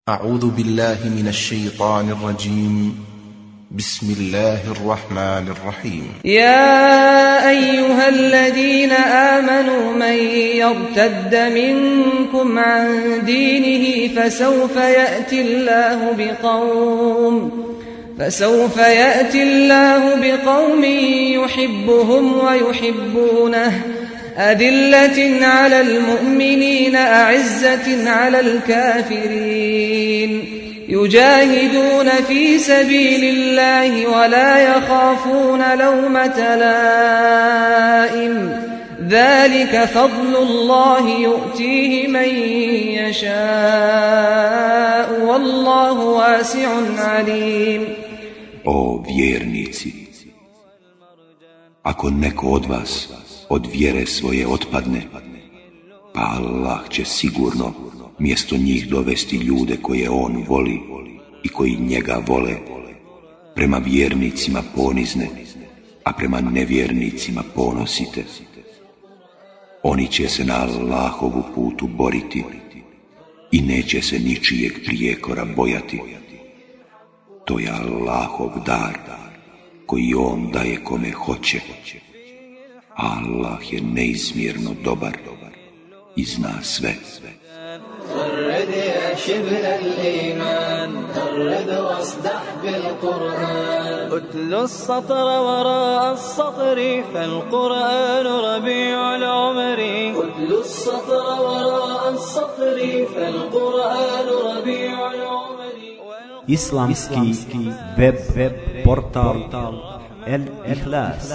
أعوذ بالله من الشيطان الرجيم. بسم الله الرحمن الرحيم. يا أيها الذين آمنوا من يرتد منكم عن دينه فسوف يأتي الله بقوم يحبهم ويحبونه أذلة على المؤمنين أعزة على الكافرين يجاهدون في سبيل الله ولا يخافون لومة لائم ذلك فضل الله يؤتيه من يشاء والله واسع عليم. O vjernici, ako neko od vas od vjere svoje otpadne, pa Allah će sigurno mjesto njih dovesti ljude koje on voli i koji njega vole, prema vjernicima ponizne, a prema nevjernicima ponosite. Oni će se na Allahovu putu boriti i neće se ničijeg prijekora bojati. To je Allahov dar koji on daje kome hoće. Allah je neizmjerno dobar i zna sve. غرد يا شبل الإيمان غرد واصدح بالقرآن أتل السطر وراء السطر فالقرآن ربيع العمر أتل السطر وراء السطر فالقرآن ربيع العمر. Islamski web portal El Ikhlas.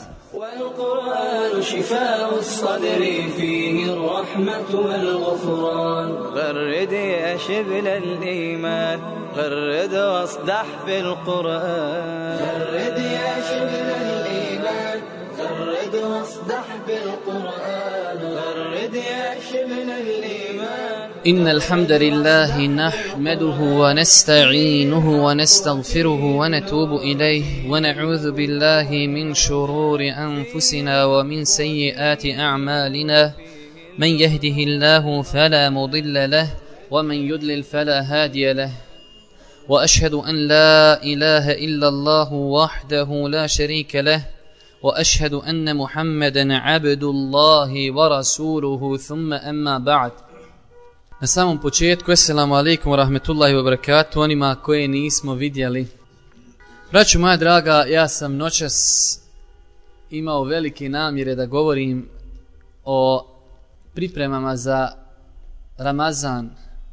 والقرآن شفاء الصدر فيه الرحمة والغفران. غرد يا شبل الإيمان غرد واصدح بالقرآن. غرد يا شبل الإيمان غرد واصدح بالقرآن. غرد يا شبل الإيمان. إن الحمد لله نحمده ونستعينه ونستغفره ونتوب إليه ونعوذ بالله من شرور أنفسنا ومن سيئات أعمالنا من يهده الله فلا مضل له ومن يضلل فلا هادي له وأشهد أن لا إله إلا الله وحده لا شريك له وأشهد أن محمدا عبد الله ورسوله ثم أما بعد. Na samom početku, assalamu alaikum wa rahmetullahi wa barakatuh, onima koje nismo vidjeli. Braćo moja draga, ja sam noćas imao velike namjere da govorim o pripremama za Ramazan,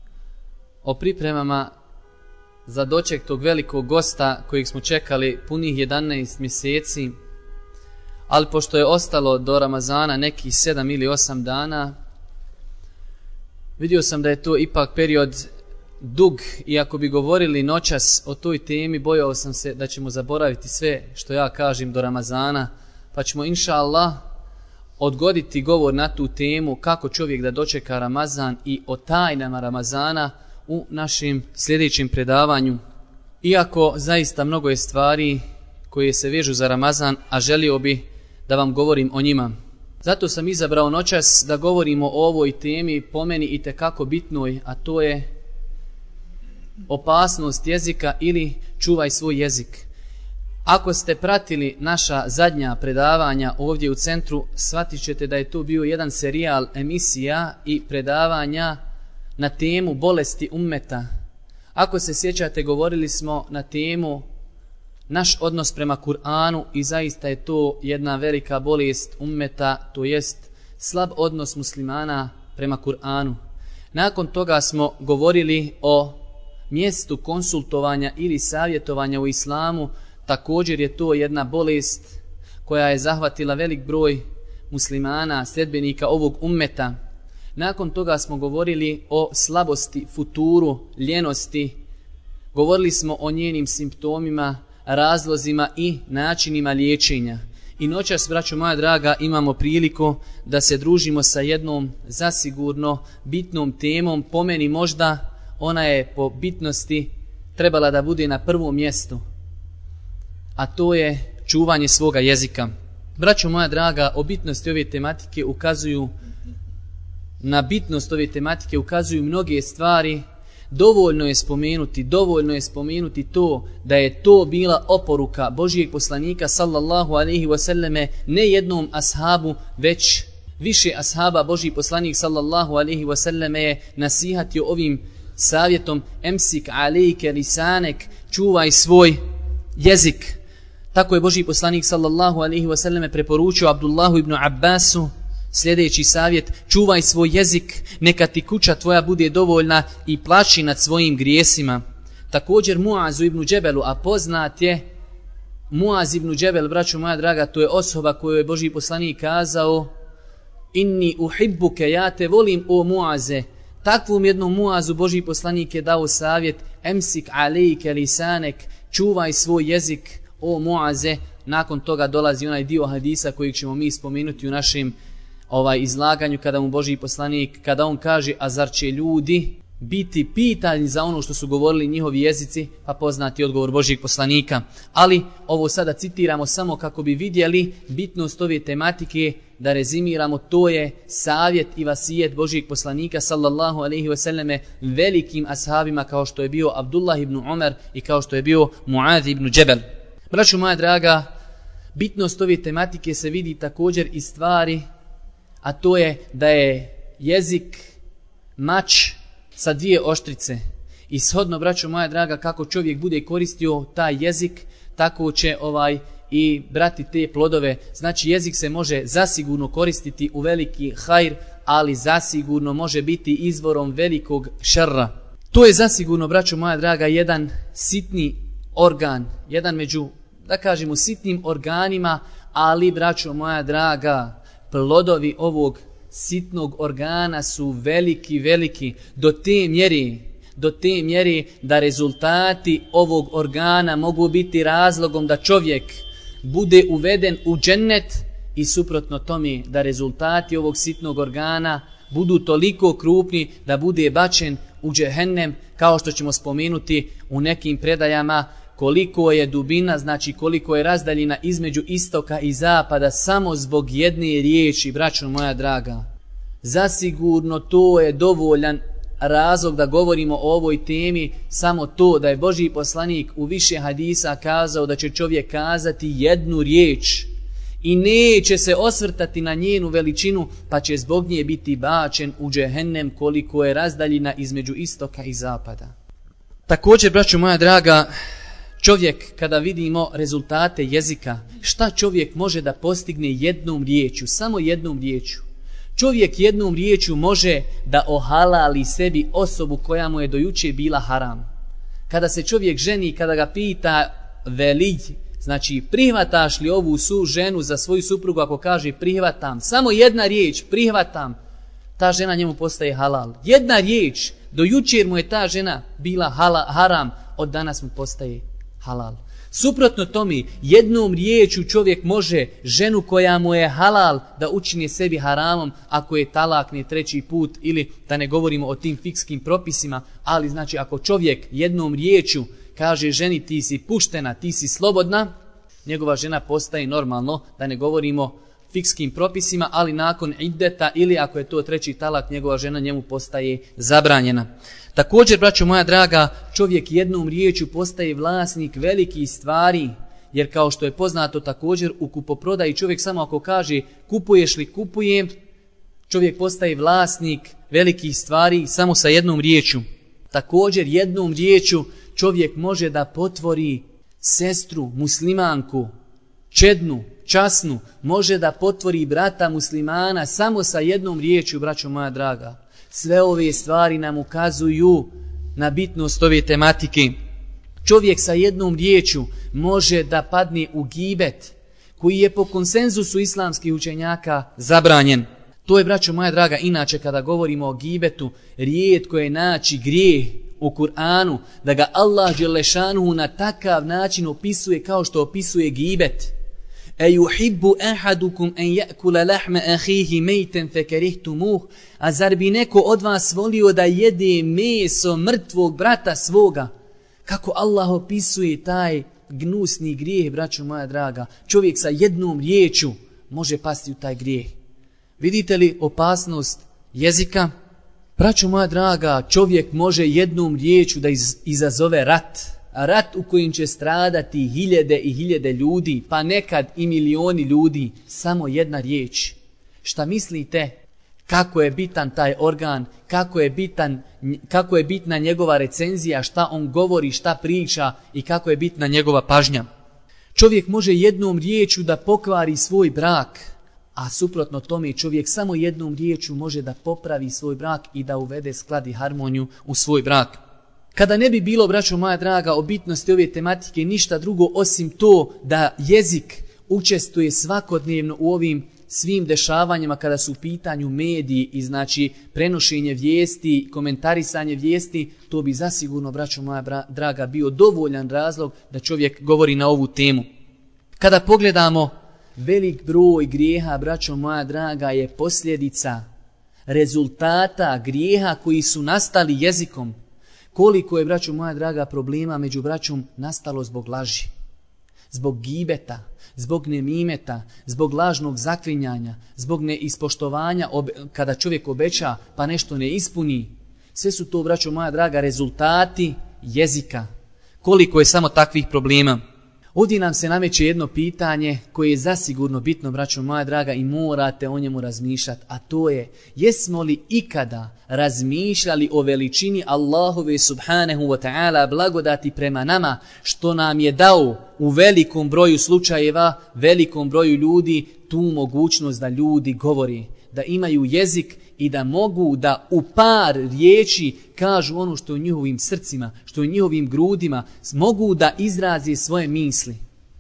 o pripremama za doček tog velikog gosta kojeg smo čekali punih 11 mjeseci, ali pošto je ostalo do Ramazana nekih 7 ili 8 dana, vidio sam da je to ipak period dug i ako bi govorili noćas o toj temi, bojao sam se da ćemo zaboraviti sve što ja kažem do Ramazana, pa ćemo inša Allah odgoditi govor na tu temu kako čovjek da dočeka Ramazan i o tajnama Ramazana u našem sljedećem predavanju. Iako zaista mnogo je stvari koje se vežu za Ramazan, a želio bi da vam govorim o njima. Zato sam izabrao noćas da govorimo o ovoj temi po meni itekako bitnoj, a to je opasnost jezika ili čuvaj svoj jezik. Ako ste pratili naša zadnja predavanja ovdje u centru, shvatit ćete da je to bio jedan serijal emisija i predavanja na temu bolesti ummeta. Ako se sjećate, govorili smo na temu naš odnos prema Kur'anu i zaista je to jedna velika bolest ummeta, to jest slab odnos muslimana prema Kur'anu. Nakon toga smo govorili o mjestu konsultovanja ili savjetovanja u islamu. Također je to jedna bolest koja je zahvatila velik broj muslimana, sljedbenika ovog ummeta. Nakon toga smo govorili o slabosti, futuru, ljenosti. Govorili smo o njenim simptomima, razlozima i načinima liječenja. I noćas, braćo moja draga, imamo priliku da se družimo sa jednom zasigurno bitnom temom. Po meni možda ona je po bitnosti trebala da bude na prvom mjestu, a to je čuvanje svoga jezika. Braćo moja draga, o bitnosti ove tematike ukazuju mnoge stvari. dovoljno je spomenuti to da je to bila oporuka Božijeg poslanika sallallahu alejhi ve selleme ne jednom ashabu, već više ashaba. Božji poslanik sallallahu alejhi ve selleme je nasihatio ovim savjetom: emsik alejke lisanek, čuvaj svoj jezik. Tako je Božji poslanik sallallahu alejhi ve selleme preporučio Abdullahu ibn Abbasu sljedeći savjet: čuvaj svoj jezik, neka ti kuća tvoja bude dovoljna i plači nad svojim grijesima. Također Muazu ibn Džebelu, a poznat je Muaz ibn Džebel, braćo moja draga, to je osoba koju je Božji poslanik kazao: inni uhibbuke, ja te volim o Muaze. Takvom jednom Muazu Božji poslanik je dao savjet: emsik alejke lisanek, čuvaj svoj jezik o Muaze. Nakon toga dolazi onaj dio hadisa kojeg ćemo mi spomenuti u našem izlaganju, kada mu Božji poslanik, kada on kaže: a zar će ljudi biti pitani za ono što su govorili njihovi jezici? Pa poznati odgovor Božjeg poslanika. Ali ovo sada citiramo samo kako bi vidjeli bitnost ove tematike, da rezimiramo. To je savjet i vasijet Božjeg poslanika sallallahu alejhi ve selleme velikim ashabima kao što je bio Abdullah ibn Umar i kao što je bio Muaz ibn Džebel. Braćo moja draga, bitnost ove tematike se vidi također iz stvari, a to je da je jezik mač sa dvije oštrice. I shodno, braćo moja draga, kako čovjek bude koristio taj jezik, tako će i brati te plodove. Znači, jezik se može zasigurno koristiti u veliki hajr, ali zasigurno može biti izvorom velikog šerra. To je zasigurno, braćo moja draga, jedan sitni organ, jedan među, da kažemo, sitnim organima, ali, braćo moja draga, plodovi ovog sitnog organa su veliki, do te mjeri da rezultati ovog organa mogu biti razlogom da čovjek bude uveden u džennet, i suprotno tome da rezultati ovog sitnog organa budu toliko krupni da bude bačen u džehennem, kao što ćemo spomenuti u nekim predajama koliko je dubina, znači koliko je razdaljina između istoka i zapada samo zbog jedne riječi, braćo moja draga. Zasigurno to je dovoljan razlog da govorimo o ovoj temi, samo to da je Božji poslanik u više hadisa kazao da će čovjek kazati jednu riječ i neće se osvrtati na njenu veličinu, pa će zbog nje biti bačen u džehennem, koliko je razdaljina između istoka i zapada. Također, braćo moja draga, čovjek, kada vidimo rezultate jezika, šta čovjek može da postigne jednom riječju, samo jednom riječju? Čovjek jednom riječju može da ohalali sebi osobu koja mu je do juče bila haram. Kada se čovjek ženi, kada ga pita velij, znači prihvataš li ovu ženu za svoju suprugu, ako kaže prihvatam, samo jedna riječ, prihvatam, ta žena njemu postaje halal. Jedna riječ, do jučer mu je ta žena bila haram, od danas mu postaje halal. Suprotno tome, jednom riječju čovjek može ženu koja mu je halal da učini sebi haramom, ako je talakne treći put, ili da ne govorimo o tim fikskim propisima, ali znači ako čovjek jednom riječju kaže ženi ti si puštena, ti si slobodna, njegova žena postaje normalno, da ne govorimo fikskim propisima, ali nakon iddeta ili ako je to treći talak, njegova žena njemu postaje zabranjena. Također, braćo moja draga, čovjek jednom riječju postaje vlasnik velikih stvari, jer kao što je poznato također u kupoprodaji čovjek samo ako kaže kupuješ li, kupujem, čovjek postaje vlasnik velikih stvari samo sa jednom riječju. Također, jednom riječju čovjek može da potvori sestru, muslimanku, čednu, časnu, može da potvori brata muslimana samo sa jednom riječju, braćo moja draga. Sve ove stvari nam ukazuju na bitnost ove tematike. Čovjek sa jednom riječju može da padne u gibet, koji je po konsenzusu islamskih učenjaka zabranjen. To je, braćo moja draga, inače kada govorimo o gibetu, rijetko je naći grijeh u Kur'anu da ga Allah dželešanuhu na takav način opisuje kao što opisuje gibet. Ejuhibbu ahadukum en yakula lahma ahihi mejten fekerihtumuh. A zar bi neko od vas volio da jede meso mrtvog brata svoga? Kako Allah opisuje taj gnusni grijeh, braćo moja draga. Čovjek sa jednom riječju može pasti u taj grijeh. Vidite li opasnost jezika? Braćo moja draga, čovjek može jednom riječju da izazove rat. Rat u kojem će stradati hiljade i hiljade ljudi, pa nekad i milioni ljudi. Samo jedna riječ. Šta mislite? Kako je bitan taj organ, kako je bitna njegova recenzija, šta on govori, šta priča i kako je bitna njegova pažnja. Čovjek može jednom riječju da pokvari svoj brak, a suprotno tome čovjek samo jednom riječju može da popravi svoj brak i da uvede sklad i harmoniju u svoj brak. Kada ne bi bilo, braćo moja draga, o bitnosti ove tematike ništa drugo osim to da jezik učestvuje svakodnevno u ovim svim dešavanjima kada su u pitanju mediji i znači prenošenje vijesti, komentarisanje vijesti, to bi zasigurno, braćo moja draga, bio dovoljan razlog da čovjek govori na ovu temu. Kada pogledamo, velik broj grijeha, braćo moja draga, je posljedica rezultata grijeha koji su nastali jezikom. Koliko je, braćo moja draga, problema među braćom nastalo zbog laži, zbog gibeta, zbog nemimeta, zbog lažnog zaklinjanja, zbog neispoštovanja kada čovjek obeća pa nešto ne ispuni. Sve su to, braćo moja draga, rezultati jezika. Koliko je samo takvih problema. Ovdje nam se nameće jedno pitanje koje je zasigurno bitno, braćo moja draga, i morate o njemu razmišljati, a to je: jesmo li ikada razmišljali o veličini Allahove subhanahu wa ta'ala blagodati prema nama, što nam je dao u velikom broju slučajeva, velikom broju ljudi tu mogućnost da ljudi govori, da imaju jezik i da mogu da u par riječi kažu ono što je u njihovim srcima, što je u njihovim grudima, mogu da izrazi svoje misli.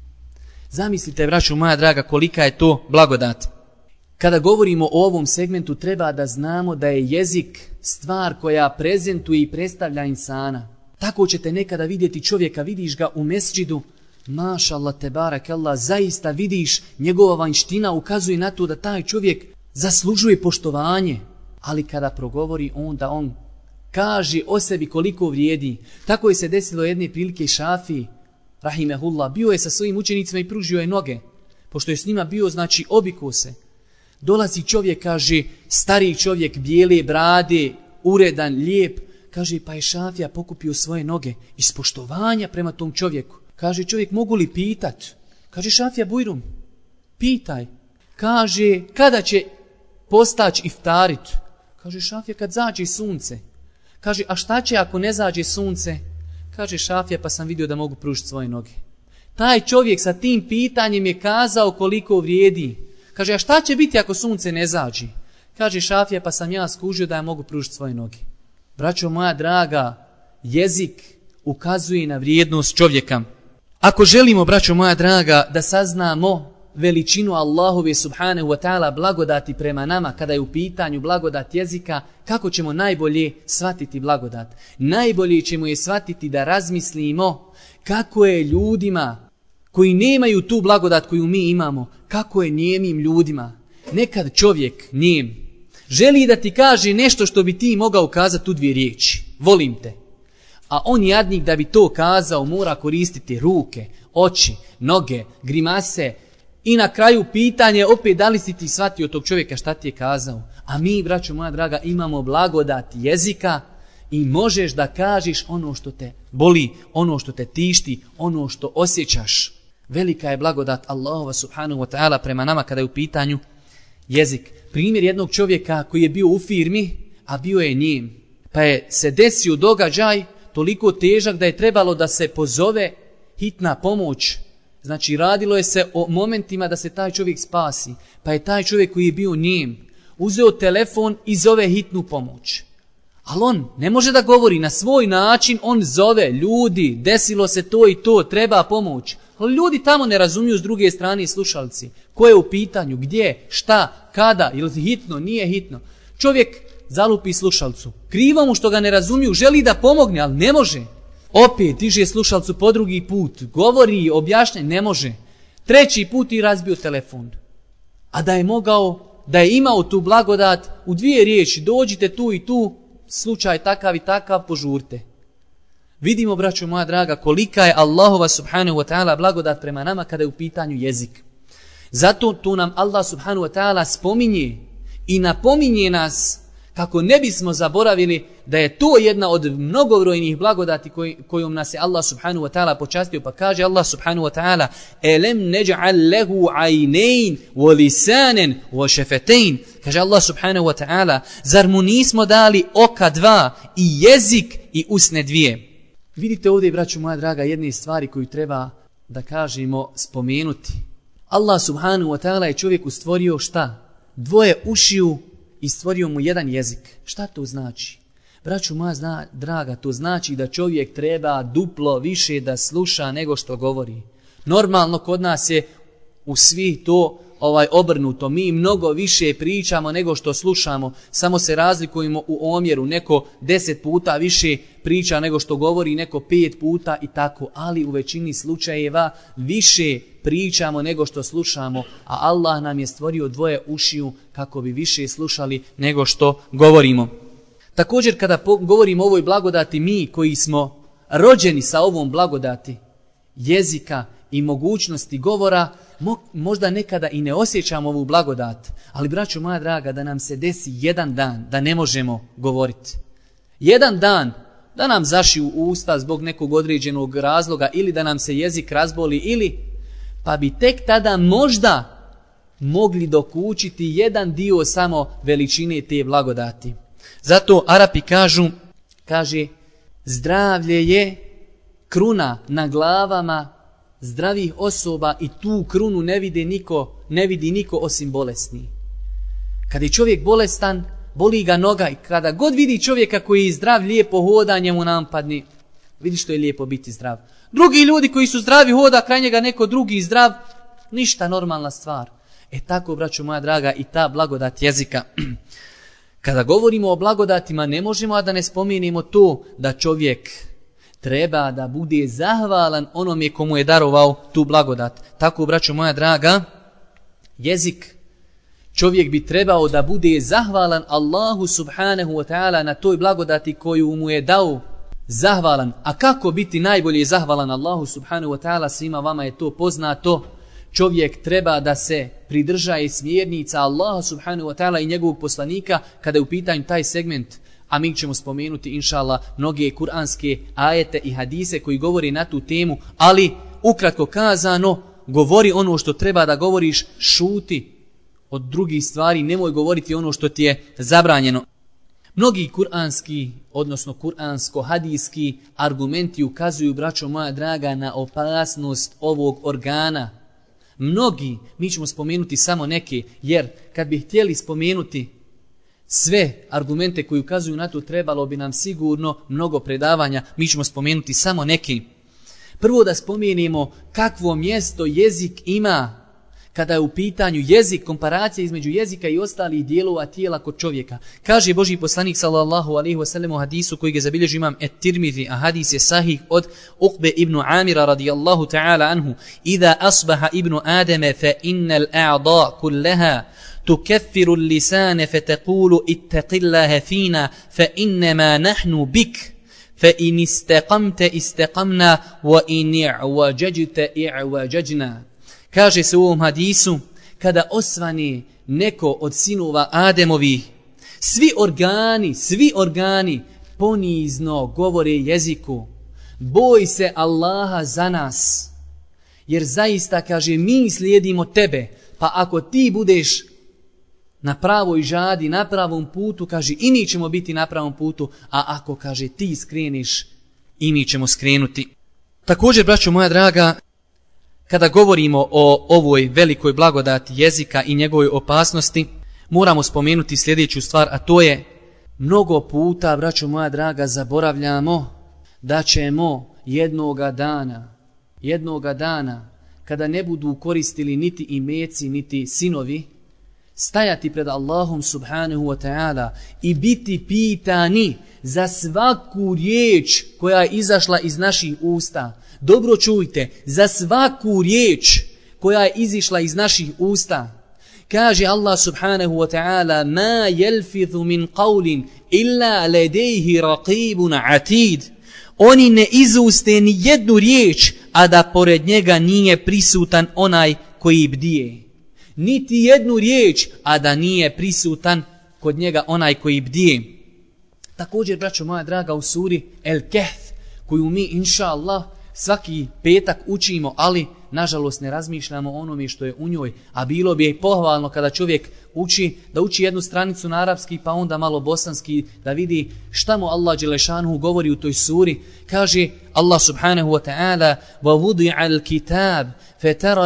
Zamislite, braćo moja draga, kolika je to blagodat. Kada govorimo o ovom segmentu, treba da znamo da je jezik stvar koja prezentuje i predstavlja insana. Tako ćete nekada vidjeti čovjeka, vidiš ga u mesdžidu, maša Allah, tebarak Allah, zaista vidiš njegova vanjština ukazuje na to da taj čovjek zaslužuje poštovanje, ali kada progovori onda on kaže o sebi koliko vrijedi. Tako je se desilo jedne prilike Šafiji, rahimehullah, bio je sa svojim učenicima i pružio je noge. Pošto je s njima bio, znači obiko se. Dolazi čovjek, kaže, stariji čovjek, bijele brade, uredan, lijep, kaže, pa je Šafija pokupio svoje noge iz poštovanja prema tom čovjeku. Kaže čovjek, mogu li pitat? Kaže Šafija, bujrum, pitaj. Kaže, kada će postać iftarit? Kaže Šafija, kad zađe sunce. Kaže, a šta će ako ne zađe sunce? Kaže Šafija, pa sam vidio da mogu pružiti svoje noge. Taj čovjek sa tim pitanjem je kazao koliko vrijedi. Kaže, a šta će biti ako sunce ne zađe? Kaže Šafija, pa sam ja skužio da ja mogu pružiti svoje noge. Braćo moja draga, jezik ukazuje na vrijednost čovjeka. Ako želimo, braćo moja draga, da saznamo veličinu Allahove subhanahu wa ta'ala blagodati prema nama kada je u pitanju blagodat jezika, kako ćemo najbolje shvatiti blagodat? Najbolje ćemo je shvatiti da razmislimo kako je ljudima koji nemaju tu blagodat koju mi imamo, kako je nijemim ljudima. Nekad čovjek nijem želi da ti kaže nešto što bi ti mogao kazati u dvije riječi. Volim te. A on jadnik da bi to kazao mora koristiti ruke, oči, noge, grimase i na kraju pitanje opet da li si ti shvatio tog čovjeka šta ti je kazao. A mi, braćo moja draga, imamo blagodat jezika i možeš da kažeš ono što te boli, ono što te tišti, ono što osjećaš. Velika je blagodat Allahova subhanahu wa ta'ala prema nama kada je u pitanju jezik. Primjer jednog čovjeka koji je bio u firmi, a bio je nijem. Pa je se desio događaj toliko težak da je trebalo da se pozove hitna pomoć. Znači radilo je se o momentima da se taj čovjek spasi. Pa je taj čovjek koji je bio nijem uzeo telefon i zove hitnu pomoć. Ali on ne može da govori na svoj način, on zove ljudi, desilo se to i to, treba pomoć. Ali ljudi tamo ne razumiju s druge strane slušalci. Ko je u pitanju, gdje, šta, kada, je li hitno, nije hitno. Čovjek zalupi slušalcu. Krivo mu što ga ne razumiju, želi da pomogne, ali ne može. Opet diže slušalcu po drugi put, govori, objašnja, ne može. Treći put i razbio telefon. A da je mogao, da je imao tu blagodat, u dvije riječi, dođite tu i tu, slučaj takav i takav, požurte. Vidimo, braćo moja draga, kolika je Allahova subhanahu wa ta'ala blagodat prema nama kada je u pitanju jezik. Zato tu nam Allah subhanahu wa ta'ala spominje i napominje nas Kako ne bismo zaboravili da je to jedna od mnogobrojnih blagodati kojom nas je Allah subhanahu wa ta'ala počastio. Pa kaže Allah subhanahu wa ta'ala: elem neđa'al lehu ajnein wa lisanen wa šefetein. Kaže Allah subhanahu wa ta'ala: zar mu nismo dali oka dva i jezik i usne dvije. Vidite ovdje, braćo moja draga, jedne stvari koju treba da kažemo, spomenuti. Allah subhanahu wa ta'ala je čovjeku stvorio šta? Dvoje ušiju i stvorio mu jedan jezik. Šta to znači? Braćo moja draga, to znači da čovjek treba duplo više da sluša nego što govori. Normalno kod nas je u svih to obrnuto. Mi mnogo više pričamo nego što slušamo. Samo se razlikujemo u omjeru. Neko 10 puta više priča nego što govori, neko 5 puta i tako. Ali u većini slučajeva više pričamo nego što slušamo. A Allah nam je stvorio dvoje ušiju kako bi više slušali nego što govorimo. Također kada govorimo o ovoj blagodati, mi koji smo rođeni sa ovom blagodati jezika i mogućnosti govora, možda nekada i ne osjećamo ovu blagodat, ali braćo moja draga, da nam se desi jedan dan da ne možemo govoriti. Jedan dan da nam zaši u usta zbog nekog određenog razloga ili da nam se jezik razboli ili pa bi tek tada možda mogli dokučiti jedan dio samo veličine te blagodati. Zato Arapi kaže zdravlje je kruna na glavama zdravih osoba i tu krunu ne vidi niko osim bolesni. Kad je čovjek bolestan, boli ga noga i kada god vidi čovjeka koji je zdrav, lijepo hoda, njemu nampadni. Vidi što je lijepo biti zdrav. Drugi ljudi koji su zdravi, hoda kraj njega neko drugi zdrav, ništa, normalna stvar. Tako, braćo moja draga, i ta blagodat jezika. Kada govorimo o blagodatima, ne možemo a da ne spomenemo to da čovjek treba da bude zahvalan onome komu je darovao tu blagodat. Tako, braćo moja draga, jezik, čovjek bi trebao da bude zahvalan Allahu subhanahu wa ta'ala na toj blagodati koju mu je dao. Zahvalan. A kako biti najbolje zahvalan Allahu subhanahu wa ta'ala? Svima vama je to poznato. Čovjek treba da se pridržaje smjernica Allaha subhanahu wa ta'ala i njegovog poslanika kada je u pitanju taj segment. A mi ćemo spomenuti, inša Allah, mnoge kuranske ajete i hadise koji govori na tu temu, ali ukratko kazano, govori ono što treba da govoriš, šuti od drugih stvari, nemoj govoriti ono što ti je zabranjeno. Mnogi kuranski, odnosno kuransko-hadijski argumenti ukazuju, braćo moja draga, na opasnost ovog organa. Mnogi, mi ćemo spomenuti samo neke, jer kad bi htjeli spomenuti sve argumente koji ukazuju na to, trebalo bi nam sigurno mnogo predavanja, mi ćemo spomenuti samo neki. Prvo da spomenemo kakvo mjesto jezik ima kada je u pitanju jezik, komparacija između jezika i ostalih dijelova tijela kod čovjeka. Kaže Božji poslanik sallallahu alejhi ve sellem u hadisu koji ga zabilježi imam et-Tirmidhi, a hadis je sahih od Uqbe ibn Amira radijallahu ta'ala anhu: "Iza asbaha ibnu Adama fa innal a'da kullaha tukaffiru al-lisan fa taqulu ittaqillaha fina fa innama nahnu bik fa in istaqamta istaqamna wa in i'wajajta i'wajajna." Kaže se u ovom hadisu, kada osvani neko od sinova Ademovih, svi organi ponizno govore jeziku: boj se Allaha za nas, jer zaista, kaže, mi slijedimo tebe, pa ako ti budeš na pravoj žadi, na pravom putu, kaže, i mi ćemo biti na pravom putu, a ako, kaže, ti skreniš, i mi ćemo skrenuti. Također, braćo moja draga, kada govorimo o ovoj velikoj blagodati jezika i njegovoj opasnosti, moramo spomenuti sljedeću stvar, a to je mnogo puta, braćo moja draga, zaboravljamo da ćemo jednoga dana, kada ne budu koristili niti imeci, niti sinovi, stajati pred Allahom subhanahu wa ta'ala i biti pitani za svaku riječ koja je izašla iz naših usta. Dobro čujte, za svaku riječ koja je izišla iz naših usta. Kaže Allah subhanahu wa ta'ala: ma yalfidhu min qawlin illa ladayhi raqibun atid. Oni ne izuste ni jednu riječ, a da pored njega nije prisutan onaj koji bdije. Niti jednu riječ, a da nije prisutan kod njega onaj koji bdije. Također, braćo moja draga, u suri El Kehf, koju mi, inša Allah, svaki petak učimo, ali nažalost ne razmišljamo o onome što je u njoj, a bilo bi je pohvalno kada čovjek uči, da uči jednu stranicu na arapski, pa onda malo bosanski, da vidi šta mu Allah dželešanuhu govori u toj suri. Kaže Allah subhanahu wa ta'ala: وَوُضِعَ الْكِتَابِ فَتَرَى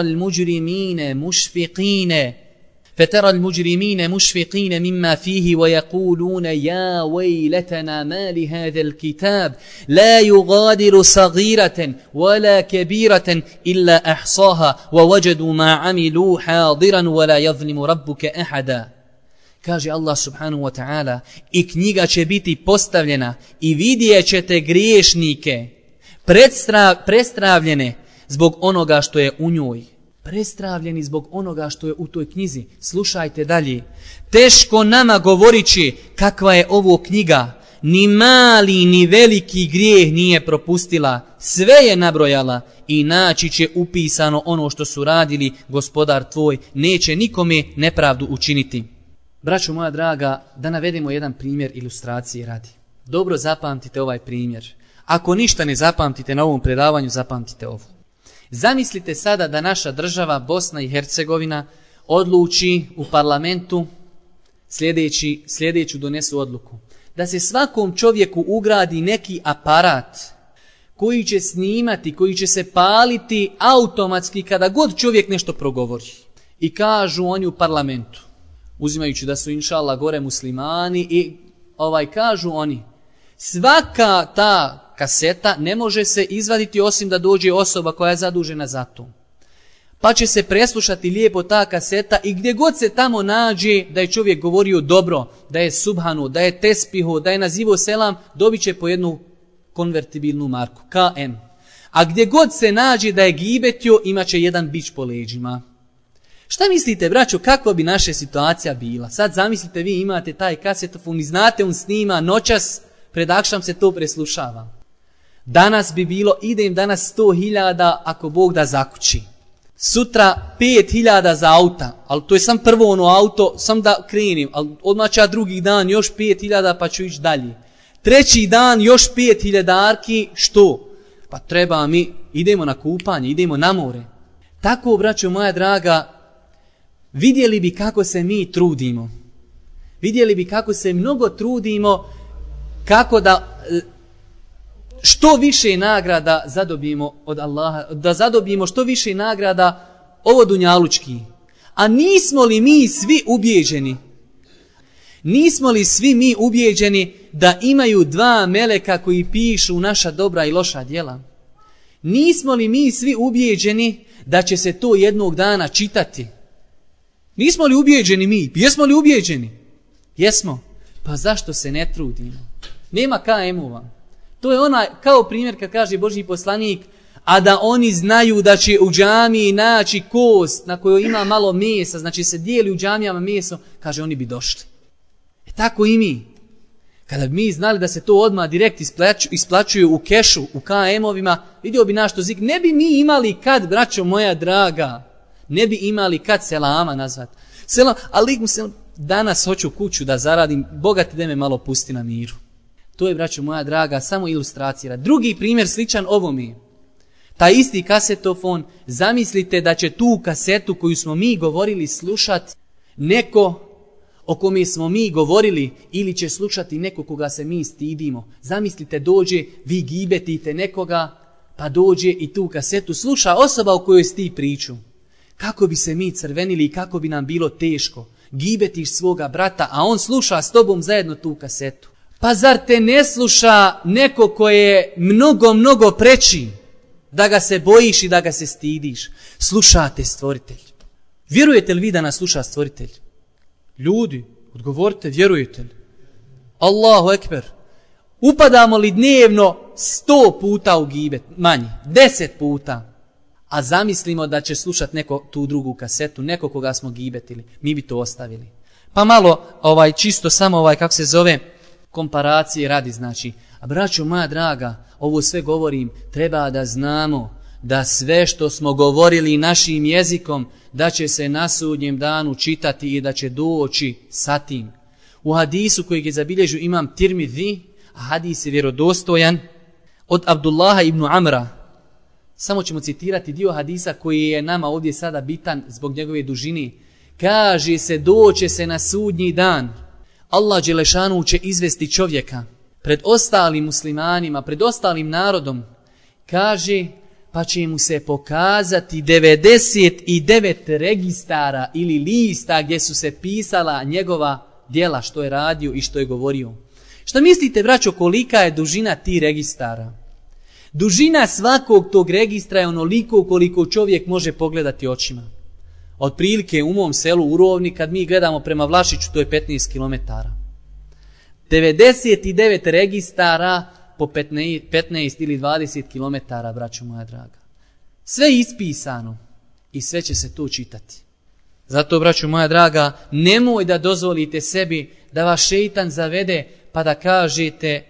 الْمُجْرِمِينَ مُشْفِقِينَ مِمَّا فِيهِ وَيَقُولُونَ يَا وَيْلَتَنَا مَا لِهَذَا الْكِتَابِ لَا يُغَادِرُ صَغِيرَةً وَلَا كَبِيرَةً إِلَّا أَحْصَاهَا وَوَجَدُوا مَا عَمِلُوا حَاضِرًا وَلَا يَظْلِمُ رَبُّكَ أَحَدًا. Kaže Allah subhanahu wa ta'ala, i knjiga će biti postavljena i vidjet ćete griješnike prestravljene zbog onoga što je u njoj. Prestravljeni zbog onoga što je u toj knjizi. Slušajte dalje. Teško nama govorići kakva je ovo knjiga. Ni mali ni veliki grijeh nije propustila. Sve je nabrojala i naći će upisano ono što su radili. Gospodar tvoj neće nikome nepravdu učiniti. Braćo moja draga, da navedemo jedan primjer ilustracije radi. Dobro zapamtite ovaj primjer. Ako ništa ne zapamtite na ovom predavanju, zapamtite ovo. Zamislite sada da naša država Bosna i Hercegovina odluči u parlamentu sljedeću donesu odluku. Da se svakom čovjeku ugradi neki aparat koji će snimati, koji će se paliti automatski kada god čovjek nešto progovori. I kažu oni u parlamentu, uzimajući da su inšallah gore muslimani, i kažu oni, svaka ta kaseta ne može se izvaditi osim da dođe osoba koja je zadužena za to. Pa će se preslušati lijepo ta kaseta i gdje god se tamo nađe da je čovjek govorio dobro, da je subhanu, da je tespihu, da je nazivo selam, dobit će po jednu konvertibilnu marku, KM. A gdje god se nađe da je gibetio, imat će jedan bić po leđima. Šta mislite, braćo, kakva bi naša situacija bila? Sad zamislite, vi imate taj kasetofon i znate, on snima noćas, pred akšam se to preslušava. Danas bi bilo, idem danas 100.000 ako Bog da zakući. Sutra 5.000 za auta, ali to je sam prvo ono auto, sam da krenim, ali odmah će drugi dan još 5.000 pa ću ići dalje. Treći dan još 5.000, što? Pa treba mi, idemo na kupanje, idemo na more. Tako, braćo moja draga, vidjeli bi kako se mi trudimo. Vidjeli bi kako se mnogo trudimo, kako da što više nagrada zadobijemo od Allaha, da zadobijemo što više nagrada ovo dunjalučki. A nismo li mi svi ubijeđeni? Nismo li svi mi ubijeđeni da imaju dva meleka koji pišu naša dobra i loša djela? Nismo li mi svi ubijeđeni da će se to jednog dana čitati? Nismo li ubijeđeni mi? Jesmo li ubijeđeni? Jesmo. Pa zašto se ne trudimo? Nema KM-ova. To je ona, kao primjer kad kaže Božji poslanik, a da oni znaju da će u džamiji naći kost na kojoj ima malo mesa, znači se dijeli u džamijama meso, kaže oni bi došli. Tako i mi. Kada bi mi znali da se to odmah direkt isplaćuju u kešu, u KM-ovima, vidio bi naš to zik. Ne bi mi imali kad, braćo moja draga, ne bi imali kad selama nazvati. Selam, ali danas hoću kuću da zaradim, Boga ti da me malo pusti na miru. To je, braćo moja draga, samo ilustracija. Drugi primjer sličan ovome. Taj isti kasetofon, zamislite da će tu kasetu koju smo mi govorili slušati neko o kome smo mi govorili, ili će slušati neko koga se mi stidimo. Zamislite, dođe, vi gibetite nekoga, pa dođe i tu kasetu sluša osoba o kojoj sti priču. Kako bi se mi crvenili i kako bi nam bilo teško. Gibetiš svoga brata, a on sluša s tobom zajedno tu kasetu. Pa zar te ne sluša neko ko je mnogo preči, da ga se bojiš i da ga se stidiš? Slušate Stvoritelj. Vjerujete li vi da nas sluša Stvoritelj? Ljudi, odgovorite, vjerujete li? Allahu ekber. Upadamo li dnevno 100 puta u gibet? Manje, 10 puta. A zamislimo da će slušati neko tu drugu kasetu, neko koga smo gibetili. Mi bi to ostavili. Pa malo, čisto samo kako se zove, komparacije radi, znači. A braćo moja draga, ovo sve govorim, treba da znamo da sve što smo govorili našim jezikom, da će se na sudnjem danu čitati i da će doći sa tim. U hadisu kojeg je zabilježio imam Tirmidhi, a hadis je vjerodostojan, od Abdullaha ibn Amra. Samo ćemo citirati dio hadisa koji je nama ovdje sada bitan zbog njegove dužine. Kaže se, doće se na sudnji dan. Allah dželešanu će izvesti čovjeka pred ostalim muslimanima, pred ostalim narodom. Kaže, pa će mu se pokazati 99 registara ili lista gdje su se pisala njegova djela, što je radio i što je govorio. Šta mislite, braćo, kolika je dužina tih registara? Dužina svakog tog registra je onoliko koliko čovjek može pogledati očima. Otprilike u mom selu u Rovni, kad mi gledamo prema Vlašiću, to je 15 km. 99 registara po 15 ili 20 km, braćo moja draga. Sve je ispisano i sve će se to čitati. Zato, braćo moja draga, nemoj da dozvolite sebi da vas šeitan zavede pa da kažete,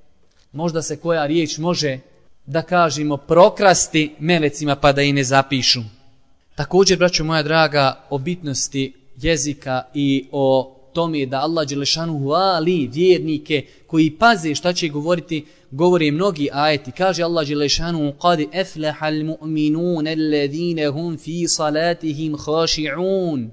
možda se koja riječ može, da kažemo, prokrasti melecima pa da i ne zapišu. Također, braćo moja draga, o bitnosti jezika i o tome da Allah dželešanu hvali vjernike koji paze šta će govoriti, govore mnogi ajeti. Kaže Allah dželešanu: "Qad aflahal mu'minun alladhina hum fi salatihim khashi'un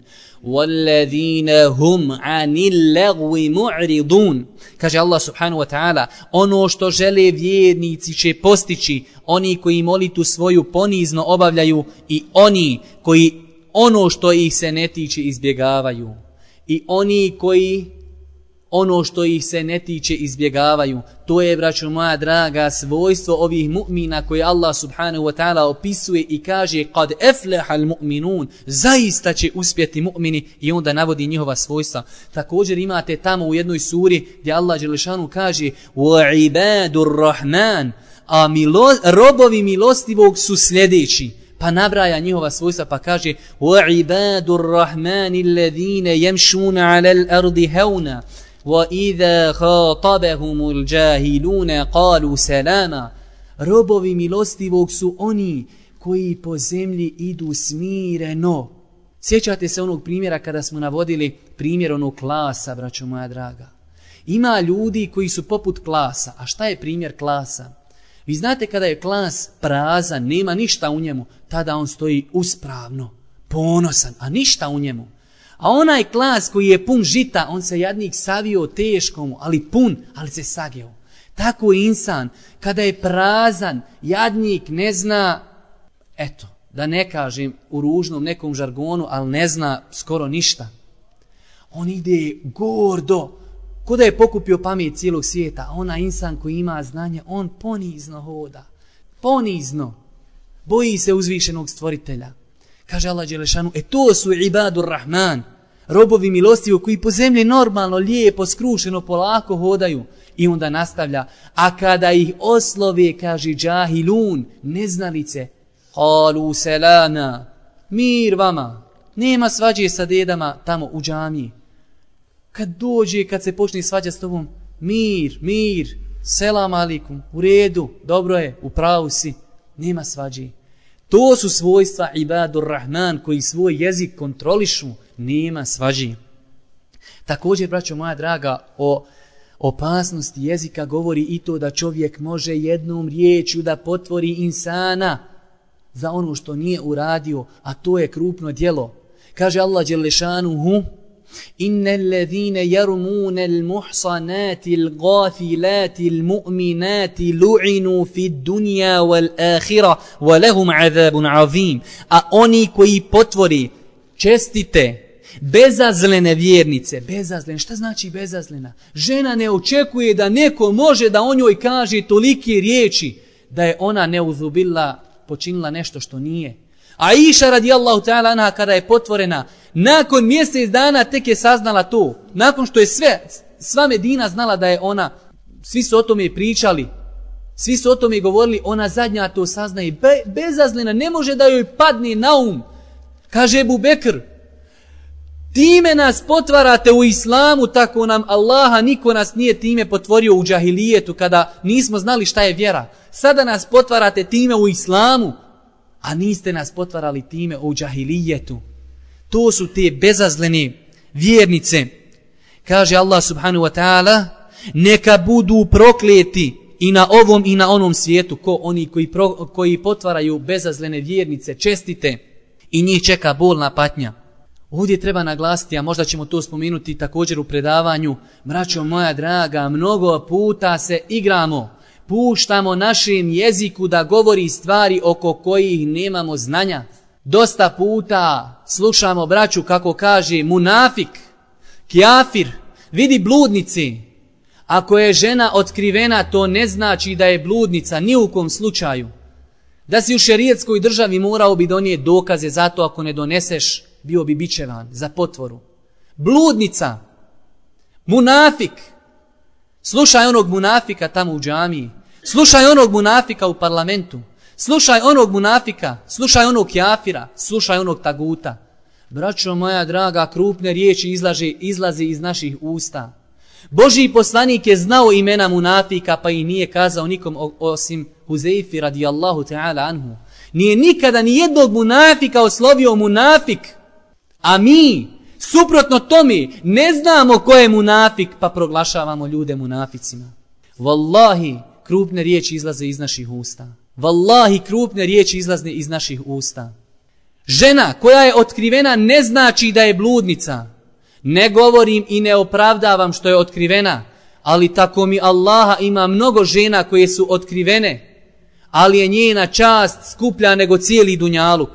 walladhina hum 'anil lagwi mu'ridun." Kaže Allah subhanahu wa ta'ala, ono što žele vjernici će postići, oni koji molitvu svoju ponizno obavljaju i oni koji ono što ih se ne tiče izbjegavaju. I oni koji ono što ih se ne tiče izbjegavaju. To je, braćo moja draga, svojstvo ovih mu'mina koje Allah subhanahu wa ta'ala opisuje i kaže kad eflehal mu'minun, zaista će uspjeti mu'mini, i onda navodi njihova svojstva. Također imate tamo u jednoj suri gdje Allah dželešanu kaže wa ibadur rahman, a robovi milostivog su sljedeći. Pa nabraja njihova svojstva pa kaže وَعِبَادُ الرَّحْمَنِ الَّذِينَ يَمْشُونَ عَلَى الْأَرْضِ هَوْنًا وَإِذَا خَاطَبَهُمُ الْجَاهِلُونَ قَالُوا سَلَامًا. Robovi milostivog su oni koji po zemlji idu smireno. Sjećate se onog primjera kada smo navodili primjer onog klasa, braćo moja draga. Ima ljudi koji su poput klasa. A šta je primjer klasa? Vi znate kada je klas prazan, nema ništa u njemu, tada on stoji uspravno, ponosan, a ništa u njemu. A onaj klas koji je pun žita, on se jadnik savio teško mu, ali pun, ali se sagio. Tako je insan, kada je prazan, jadnik ne zna, eto, da ne kažem u ružnom nekom žargonu, ali ne zna skoro ništa. On ide gordo, ko da je pokupio pamet cijelog svijeta, a ona insan koji ima znanje, on ponizno hoda. Ponizno. Boji se uzvišenog stvoritelja. Kaže Allah dželešanu, to su ibadur rahman, robovi milostivi koji po zemlji normalno, lijepo, skrušeno, polako hodaju. I onda nastavlja, a kada ih oslove, kaže džahilun, neznalice, qalu selana, mir vama, nema svađe sa dedama tamo u džamiji. Kad dođe, kad se počne svađati s tobom, mir, selam alikum, u redu, dobro je, u pravu si, nema svađe. To su svojstva ibadur rahman koji svoj jezik kontrolišu, nema svađe. Također, braćo moja draga, o opasnosti jezika govori i to da čovjek može jednom riječju da potvori insana za ono što nije uradio, a to je krupno djelo. Kaže Allah dželešanuhu: Innal ladhina yarmuna al-muhsanati al-ghafilati al-mu'minati lu'inu fid dunya wal-akhirah wa lahum 'adhabun 'azim. A oni koji potvori čestite bezazlene vjernice, bezazlene, šta znači bezazlena? Žena ne očekuje da neko može da o njoj kaže tolike riječi da je ona neuzubila počinila nešto što nije. A Iša radijallahu ta'ala anha kada je potvorena, nakon mjesec dana tek je saznala to. Nakon što je sva Medina znala da je ona, svi su o tome pričali, svi su o tome govorili, ona zadnja to saznaje. Bezazlena, ne može da joj padne na um. Kaže Ebu Bekr, time nas potvarate u islamu, tako nam Allaha, niko nas nije time potvorio u džahilijetu kada nismo znali šta je vjera. Sada nas potvarate time u islamu, a niste nas potvarali time u džahilijetu. To su te bezazlene vjernice. Kaže Allah subhanahu wa ta'ala, neka budu prokleti i na ovom i na onom svijetu, ko oni koji potvaraju bezazlene vjernice, čestite, i njih čeka bolna patnja. Ovdje treba naglasiti, a možda ćemo to spomenuti također u predavanju, braćo moja draga, mnogo puta se igramo, puštamo našem jeziku da govori stvari oko kojih nemamo znanja. Dosta puta slušamo braću kako kaže munafik, kjafir, vidi bludnici. Ako je žena otkrivena, to ne znači da je bludnica, ni u kom slučaju. Da si u šerijetskoj državi morao bi donijeti dokaze, zato ako ne doneseš, bio bi bičevan za potvoru. Bludnica, munafik. Slušaj onog munafika tamo u džamiji. Slušaj onog munafika u parlamentu. Slušaj onog munafika, slušaj onog kjafira, slušaj onog taguta. Braćo moja draga, krupne riječi izlaze iz naših usta. Božji poslanik je znao imena munafika, pa i nije kazao nikom osim Huzeifi radijallahu ta'ala anhu. Nije nikada ni jednog munafika oslovio munafik, a mi, suprotno tome, ne znamo ko je munafik, pa proglašavamo ljude munaficima. Wallahi, krupne riječi izlaze iz naših usta. Wallahi, krupne riječi izlaze iz naših usta. Žena koja je otkrivena ne znači da je bludnica. Ne govorim i ne opravdavam što je otkrivena, ali tako mi Allaha ima mnogo žena koje su otkrivene, ali je njena čast skuplja nego cijeli dunjaluk.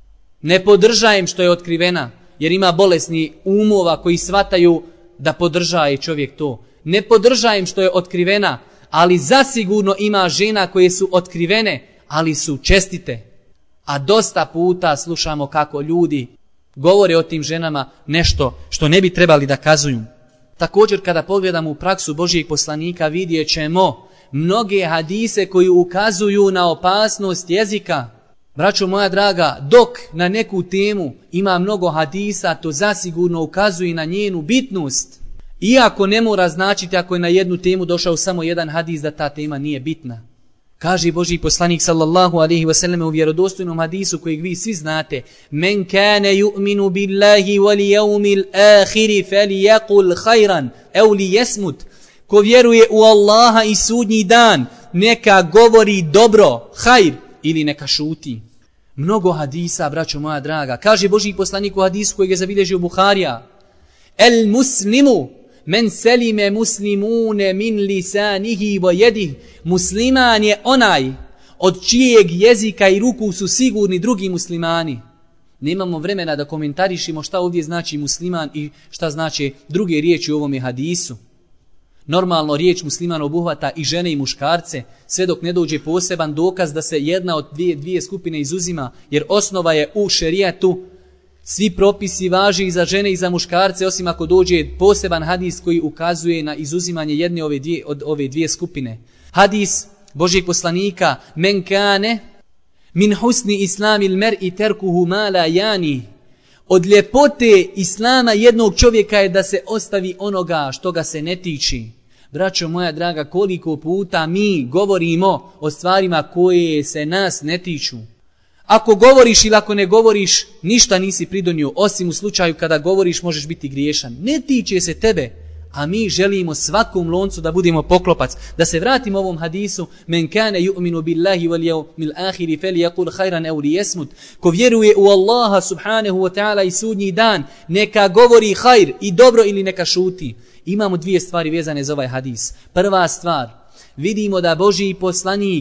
Ne podržajem što je otkrivena, jer ima bolesni umova koji shvataju da podržaje čovjek to. Ne podržajem što je otkrivena, ali zasigurno ima žena koje su otkrivene, ali su čestite. A dosta puta slušamo kako ljudi govore o tim ženama nešto što ne bi trebali da kazuju. Također kada pogledamo u praksu Božijeg poslanika vidjet ćemo mnoge hadise koji ukazuju na opasnost jezika. Braćo moja draga, dok na neku temu ima mnogo hadisa, to zasigurno ukazuje na njenu bitnost. Iako ne mora značiti ako je na jednu temu došao samo jedan hadis da ta tema nije bitna. Kaže Božji poslanik sallallahu alejhi ve sellem u vjerodostojnom hadisu kojeg vi svi znate: "Men kana yu'minu billahi wal yawmil akhir falyaqul khayran aw liyasmut." Ko vjeruje u Allaha i sudnji dan, neka govori dobro, hajr, ili neka šuti. Mnogo hadisa, braćo moja draga. Kaže Božji poslanik u hadisu kojeg je zabilježio Buharija: "El muslimu men selime muslimune min lisanihi wa yadihi." Musliman je onaj od čijeg jezika i ruku su sigurni drugi muslimani. Nemamo vremena da komentarišimo šta ovdje znači musliman i šta znači druge riječi u ovome hadisu. Normalno riječ musliman obuhvata i žene i muškarce, sve dok ne dođe poseban dokaz da se jedna od dvije skupine izuzima, jer osnova je u šerijatu. Svi propisi važi i za žene i za muškarce, osim ako dođe poseban hadis koji ukazuje na izuzimanje jedne od ove dvije skupine. Hadis Božjeg poslanika: "Men kane min husni islamil mer'i terkuhu ma la yani." Od ljepote islama jednog čovjeka je da se ostavi onoga što ga se ne tiči. Braćo moja draga, koliko puta mi govorimo o stvarima koje se nas ne tiču. Ako govoriš ili ako ne govoriš, ništa nisi pridonio, osim u slučaju kada govoriš možeš biti griješan. Ne tiče se tebe, a mi želimo svakom loncu da budemo poklopac. Da se vratimo ovom hadisu: "Men kana yu'minu billahi wal yawmil akhir falyaqul khayran aw liyasmut." Ko vjeruje u Allaha subhanahu wa ta'ala i sudnji dan, neka govori hajr i dobro ili neka šuti. Imamo dvije stvari vezane za ovaj hadis. Prva stvar, vidimo da Božji poslanik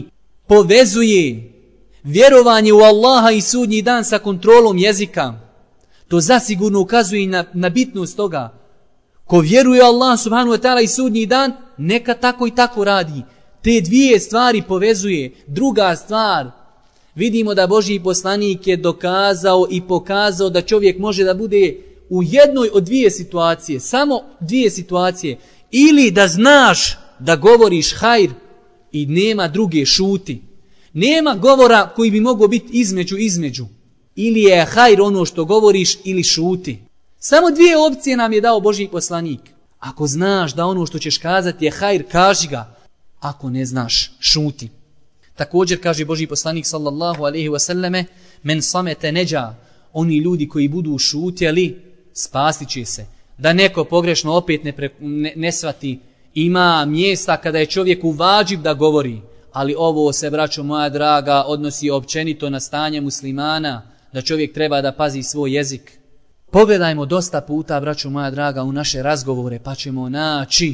povezuje vjerovanje u Allaha i sudnji dan sa kontrolom jezika. To zasigurno ukazuje na bitnost toga. Ko vjeruje Allah subhanahu wa ta'ala i sudnji dan, neka tako i tako radi. Te dvije stvari povezuje. Druga stvar, vidimo da Božji poslanik je dokazao i pokazao da čovjek može da bude u jednoj od dvije situacije, samo dvije situacije. Ili da znaš da govoriš hajr i nema druge, šuti. Nema govora koji bi mogao biti između. Ili je hajr ono što govoriš ili šuti. Samo dvije opcije nam je dao Božji poslanik. Ako znaš da ono što ćeš kazati je hajr, kaži ga. Ako ne znaš, šuti. Također kaže Božji poslanik sallallahu alejhi ve selleme: "Men samete neđa." Oni ljudi koji budu šutjeli, spasit će se. da neko pogrešno opet ne shvati. Ima mjesta kada je čovjek uvađiv da govori, ali ovo se, braćo moja draga, odnosi općenito na stanje muslimana, da čovjek treba da pazi svoj jezik. Pogledajmo dosta puta, braćo moja draga, u naše razgovore, pa ćemo naći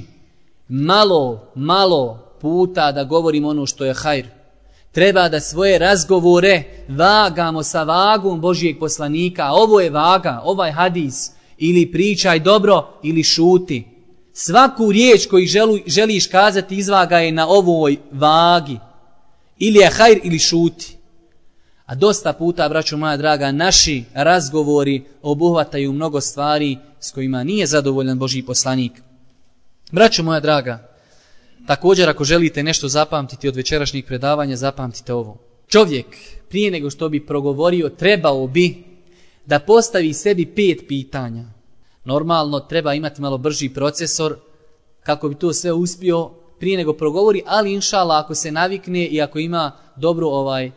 malo puta da govorimo ono što je hajr. Treba da svoje razgovore vagamo sa vagom Božijeg poslanika. Ovo je vaga, ovaj hadis. Ili pričaj dobro, ili šuti. Svaku riječ koju želiš kazati izvaga je na ovoj vagi. Ili je hajr, ili šuti. A dosta puta, braćo moja draga, naši razgovori obuhvataju mnogo stvari s kojima nije zadovoljan Božji poslanik. Braćo moja draga, također ako želite nešto zapamtiti od večerašnjih predavanja, zapamtite ovo. Čovjek, prije nego što bi progovorio, trebao bi da postavi sebi 5 pitanja. Normalno treba imati malo brži procesor kako bi to sve uspio prije nego progovori, ali inšala ako se navikne i ako ima dobru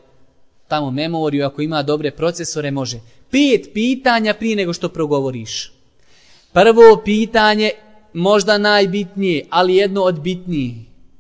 tamo memoriju, ako ima dobre procesore, može. 5 pitanja prije nego što progovoriš. Prvo pitanje, možda najbitnije, ali jedno od bitnijih.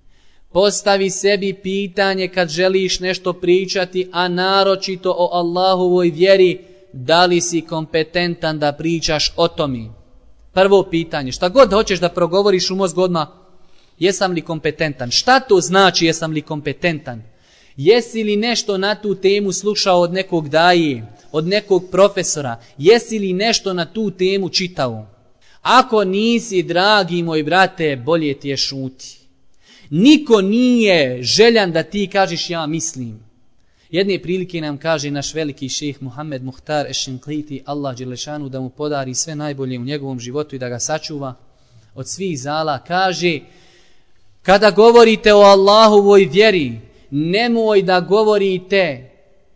Postavi sebi pitanje kad želiš nešto pričati, a naročito o Allahovoj vjeri, da li si kompetentan da pričaš o tome. Prvo pitanje, šta god hoćeš da progovoriš u mozgu odmah, jesam li kompetentan? Šta to znači jesam li kompetentan? Jesi li nešto na tu temu slušao od nekog daje, od nekog profesora? Jesi li nešto na tu temu čitao? Ako nisi, dragi moj brate, bolje ti je šuti. Niko nije željan da ti kažeš ja mislim. Jedne prilike nam kaže naš veliki šejh Muhammed Muhtar Ešinkliti, Allah dželešanu da mu podari sve najbolje u njegovom životu i da ga sačuva od svih zala, kaže: kada govorite o Allahovoj vjeri, nemoj da govorite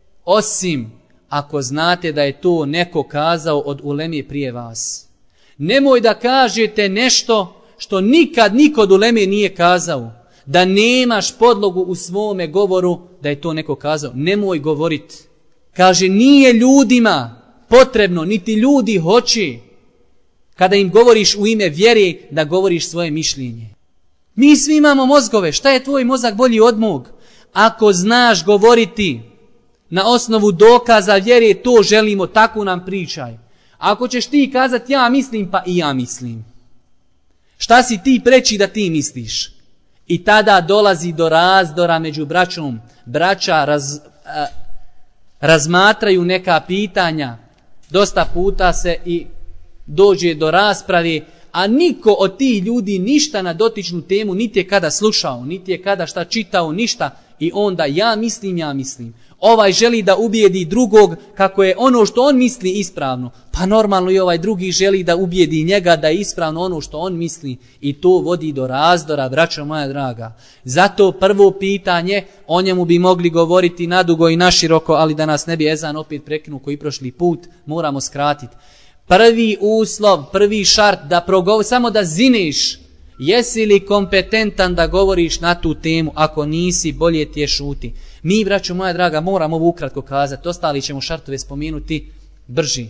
osim ako znate da je to neko kazao od uleme prije vas. Nemoj da kažete nešto što nikad niko od uleme nije kazao. Da nemaš podlogu u svome govoru da je to neko kazao. Nemoj govoriti. Kaže, nije ljudima potrebno, niti ljudi hoće, kada im govoriš u ime vjere, da govoriš svoje mišljenje. Mi svi imamo mozgove. Šta je tvoj mozak bolji od mog? Ako znaš govoriti na osnovu dokaza vjere, to želimo, tako nam pričaj. Ako ćeš ti kazati ja mislim, pa i ja mislim. Šta si ti preći da ti misliš? I tada dolazi do razdora među braćom. Braća razmatraju neka pitanja. Dosta puta se i dođe do rasprave, a niko od tih ljudi ništa na dotičnu temu niti je kada slušao, niti je kada šta čitao, ništa. I onda ja mislim. Ovaj želi da ubijedi drugog kako je ono što on misli ispravno. Pa normalno i ovaj drugi želi da ubijedi njega da je ispravno ono što on misli. I to vodi do razdora, braćo moja draga. Zato prvo pitanje, o njemu bi mogli govoriti nadugo i naširoko, ali da nas ne bi ezan opet prekinuo koji prošli put, moramo skratiti. Prvi uslov, prvi šart da progovori, samo da zineš. Jesi li kompetentan da govoriš na tu temu? Ako nisi, bolje ti je šuti. Mi, braćo moja draga, moramo ovo ukratko kazati. Ostali ćemo šartove spomenuti brži.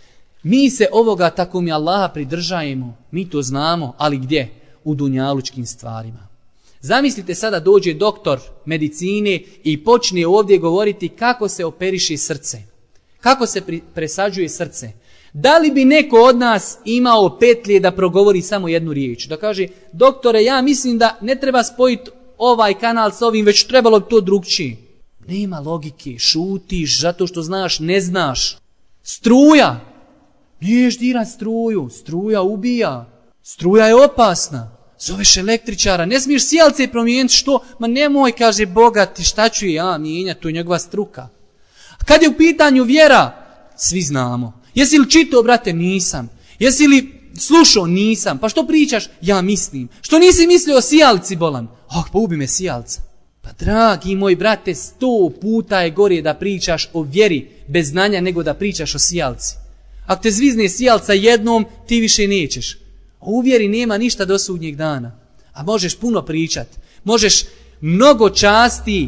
Mi se ovoga, tako mi Allaha, pridržajemo. Mi to znamo, ali gdje? U dunjalučkim stvarima. Zamislite sada dođe doktor medicine i počne ovdje govoriti kako se operiše srce. Kako se presađuje srce. Da li bi neko od nas imao petlje da progovori samo jednu riječ? Da kaže, doktore, ja mislim da ne treba spojiti ovaj kanal s ovim, već trebalo bi to drugčije. Nema logike, šutiš zato što znaš, ne znaš. Struja. Niješ dirat struju, struja ubija. Struja je opasna. Zoveš električara, ne smiješ sjelce promijeniti, što? Ma nemoj, kaže, bogati, šta ću ja mijenjati, to je njegova struka. A kad je u pitanju vjera, svi znamo. Jesi li čitao, brate? Nisam. Jesi li slušao? Nisam. Pa što pričaš? Ja mislim. Što nisi mislio o sijalci bolan? Pa ubi me sijalca. Pa dragi moj brate, 100 puta je gore da pričaš o vjeri bez znanja nego da pričaš o sijalci. Ako te zvizne sijalca jednom, ti više nećeš. A u vjeri nema ništa do sudnjeg dana. A možeš puno pričat. Možeš mnogo časti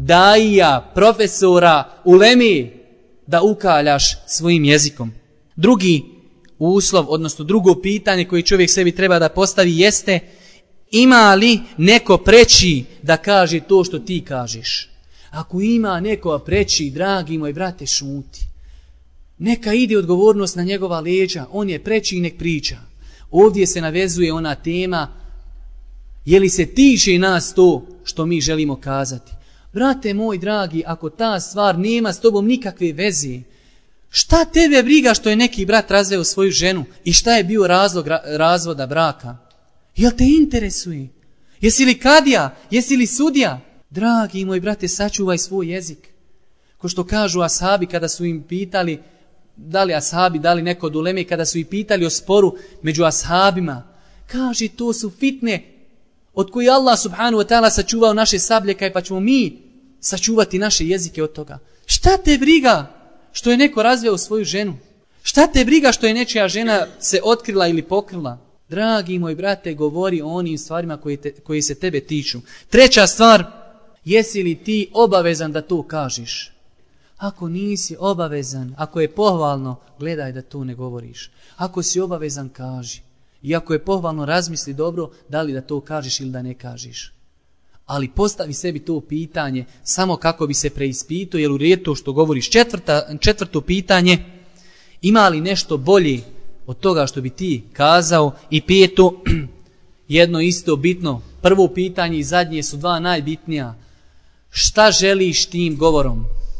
daija, profesora, ulemi da ukaljaš svojim jezikom. Drugi uslov, odnosno drugo pitanje koje čovjek sebi treba da postavi jeste ima li neko preći da kaže to što ti kažeš. Ako ima neko preći, dragi moj brate, šuti. Neka ide odgovornost na njegova leđa, on je preći i nek priča. Ovdje se navezuje ona tema, je li se tiče nas to što mi želimo kazati. Brate moj dragi, ako ta stvar nema s tobom nikakve veze, šta tebe briga što je neki brat razveo svoju ženu i šta je bio razlog razvoda braka? Jel te interesuje? Jesi li kadija? Jesi li sudija? Dragi moj brate, sačuvaj svoj jezik. Ko što kažu ashabi kada su im pitali, da li neko od uleme, kada su ih pitali o sporu među ashabima, kaže to su fitne od koji Allah subhanahu wa ta'ala sačuvao naše sabljekaj, pa ćemo mi sačuvati naše jezike od toga. Šta te briga što je neko razveo svoju ženu? Šta te briga što je nečija žena se otkrila ili pokrila? Dragi moj brate, govori o onim stvarima koji se tebe tiču. Treća stvar, jesi li ti obavezan da to kažeš? Ako nisi obavezan, ako je pohvalno, gledaj da to ne govoriš. Ako si obavezan, kaži. I ako je pohvalno, razmisli dobro da li da to kažeš ili da ne kažeš. Ali postavi sebi to pitanje samo kako bi se preispitao, jer u redu to što govoriš. Četvrto pitanje, ima li nešto bolje od toga što bi ti kazao? I peto, jedno isto bitno, prvo pitanje i zadnje su dva najbitnija. Šta želiš tim govorom?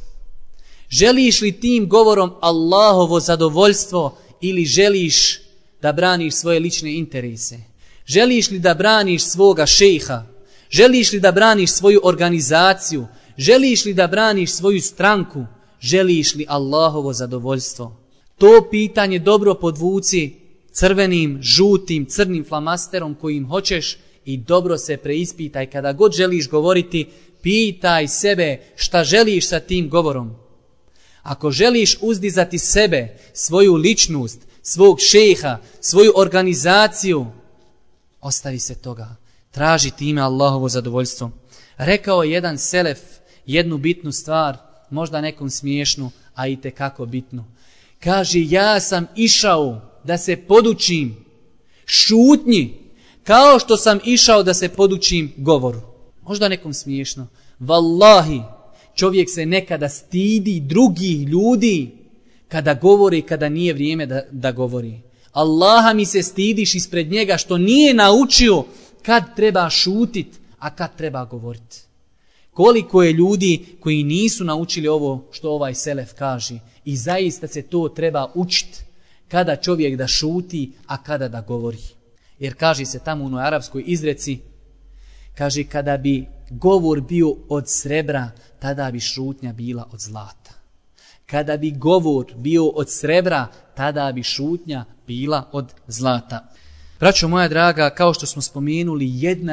Želiš li tim govorom Allahovo zadovoljstvo ili želiš da braniš svoje lične interese? Želiš li da braniš svoga šejha? Želiš li da braniš svoju organizaciju? Želiš li da braniš svoju stranku? Želiš li Allahovo zadovoljstvo? To pitanje dobro podvuci crvenim, žutim, crnim flamasterom kojim hoćeš i dobro se preispitaj. Kada god želiš govoriti, pitaj sebe šta želiš sa tim govorom. Ako želiš uzdizati sebe, svoju ličnost, svog šejha, svoju organizaciju, ostavi se toga. Traži time Allahovo zadovoljstvo. Rekao je jedan selef jednu bitnu stvar, možda nekom smiješnu, a i tekako bitnu. Kaže, ja sam išao da se podučim šutnji, kao što sam išao da se podučim govoru. Možda nekom smiješno. Wallahi, čovjek se nekada stidi drugih ljudi kada govori, kada nije vrijeme da govori. Allaha mi se stidiš ispred njega što nije naučio kad treba šutit, a kad treba govoriti. Koliko je ljudi koji nisu naučili ovo što ovaj selef kaže i zaista se to treba učiti kada čovjek da šuti, a kada da govori. Jer kaže se tamo u onoj arapskoj izreci, kaže kada bi govor bio od srebra, tada bi šutnja bila od zlata. Kada bi govor bio od srebra, tada bi šutnja bila od zlata. Braćo moja draga, kao što smo spomenuli,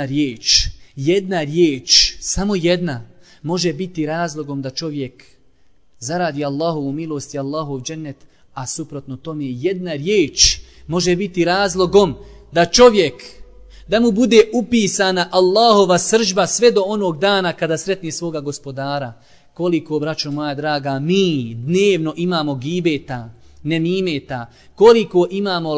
jedna riječ, samo jedna, može biti razlogom da čovjek zaradi Allahovu milost i Allahov džennet, a suprotno tome jedna riječ može biti razlogom da čovjek, da mu bude upisana Allahova srdžba sve do onog dana kada sretne svoga gospodara. Koliko, braćo moja draga, mi dnevno imamo gibeta, nemimeta, koliko imamo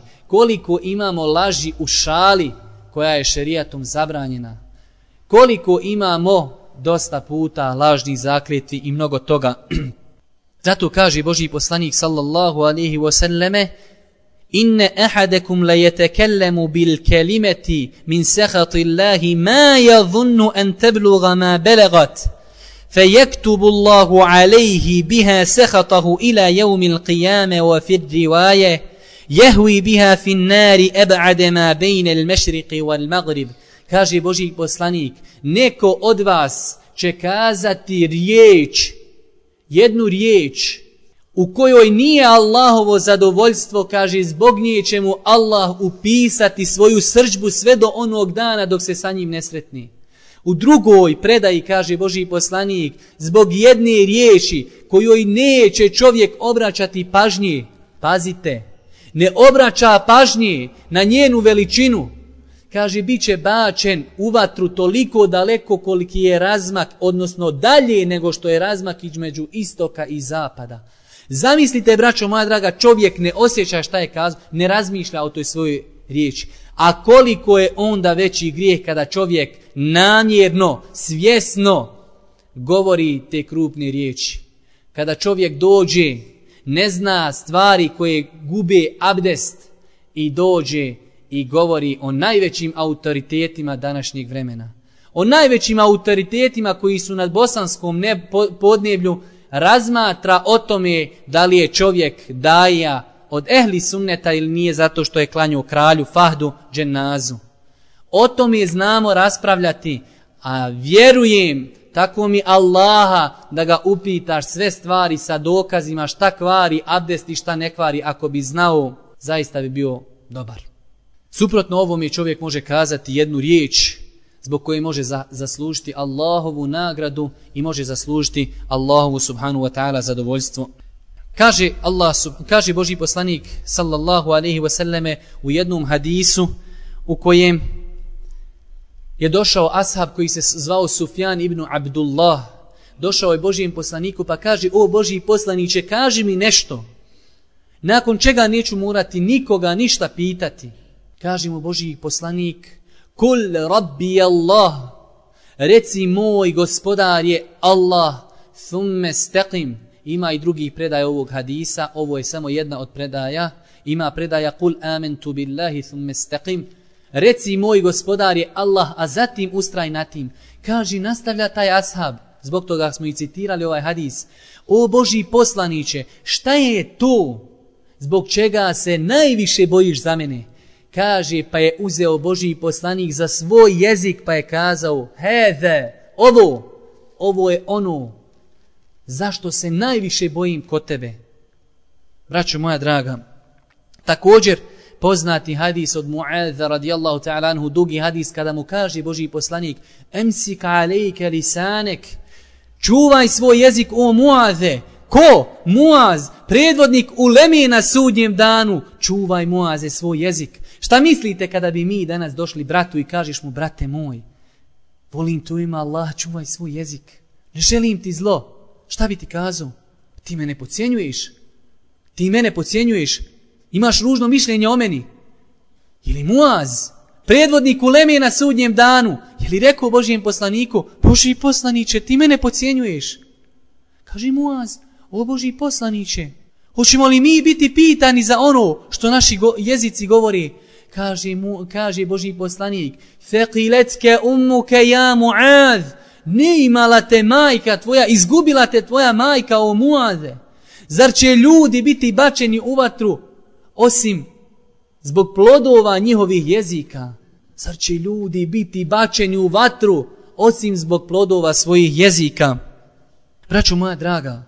laži u šali koja je šerijatom zabranjena, koliko imamo dosta puta lažnih zakletvi i mnogo toga. Zato kaže Božji poslanik sallallahu alejhi ve selleme: inne ahadakum la yatakalamu bil kalimati min sakhati Allahi ma yadhunnu an tablugha ma balagat فيكتب الله عليه بها سخطه إلى يوم القيامة وفي الرواية يهوي بها في النار أبعد ما بين المشرق والمغرب. Kaže Božji poslanik, neko od vas će kazati jednu riječ u kojoj nije Allahovo zadovoljstvo, kaže, zbog nje će mu Allah upisati svoju srdžbu sve do onog dana dok se sa njim ne sretni. U drugoj predaji, kaže Božji poslanik, zbog jedne riječi kojoj neće čovjek obraćati pažnje, pazite, ne obraća pažnje na njenu veličinu, kaže, bit će bačen u vatru toliko daleko koliki je razmak, odnosno dalje nego što je razmak između istoka i zapada. Zamislite, braćo moja draga, čovjek ne osjeća šta je kazao, ne razmišlja o toj svojoj riječi. A koliko je onda veći grijeh kada čovjek namjerno, svjesno govori te krupne riječi. Kada čovjek dođe, ne zna stvari koje gube abdest i dođe i govori o najvećim autoritetima današnjeg vremena. O najvećim autoritetima koji su nad bosanskom podneblju, razmatra o tome da li je čovjek daja od ehli sunneta ili nije zato što je klanjao kralju Fahdu dženazu. O tome znamo raspravljati, a vjerujem, tako mi Allaha, da ga upitaš sve stvari sa dokazima šta kvari abdest i šta ne kvari, ako bi znao, zaista bi bio dobar. Suprotno ovome čovjek može kazati jednu riječ zbog koje može zaslužiti Allahovu nagradu i može zaslužiti Allahovu subhanahu wa ta'ala zadovoljstvo. Kaže Božji poslanik sallallahu alaihi wasallame u jednom hadisu u kojem je došao ashab koji se zvao Sufjan ibn Abdullah. Došao je Božjem poslaniku pa kaže: o Božji poslaniće, kaži mi nešto, nakon čega neću morati nikoga ništa pitati. Kaže mu Božji poslanik: kul rabbi Allah, reci moj gospodar je Allah, thumme staqim. Ima i drugih predaja ovog hadisa, ovo je samo jedna od predaja. Ima predaja kul amantu billahi thumme staqim, reci moj gospodar je Allah, a zatim ustraj na tim. Kaže, nastavlja taj ashab, zbog toga smo i citirali ovaj hadis: o Božji poslaniće, šta je to zbog čega se najviše bojiš za mene? Kaže, pa je uzeo Božji poslanik za svoj jezik pa je kazao: heze, ovo je ono zašto se najviše bojim kod tebe. Braćo moja draga, također poznati hadis od Mu'adha radijallahu ta'ala anhu, dugi hadis, kada mu kaže Božji poslanik: emsik alejke lisanek, čuvaj svoj jezik o Mu'adhe. Ko? Muaz, predvodnik uleme na sudnjem danu. Čuvaj Muaze svoj jezik. Šta mislite kada bi mi danas došli bratu i kažeš mu: brate moj, volim tu ima Allah, čuvaj svoj jezik, ne želim ti zlo. Šta bi ti kazao? Ti mene podcjenjuješ, imaš ružno mišljenje o meni. Ili Muaz, predvodnik uleme na sudnjem danu, je li rekao Božjem poslaniku: Božji poslaniće, ti mene podcjenjuješ? Kaže Muaz: o Božji poslaniće, hoćemo li mi biti pitani za ono što naši jezici govori? Kaže Božji poslanik: feqiletke ummuke ja Muaz, ne imala te majka tvoja, izgubila te tvoja majka o Muaze. Zar će ljudi biti bačeni u vatru osim zbog plodova njihovih jezika? Zar će ljudi biti bačeni u vatru osim zbog plodova svojih jezika? Braćo moja draga,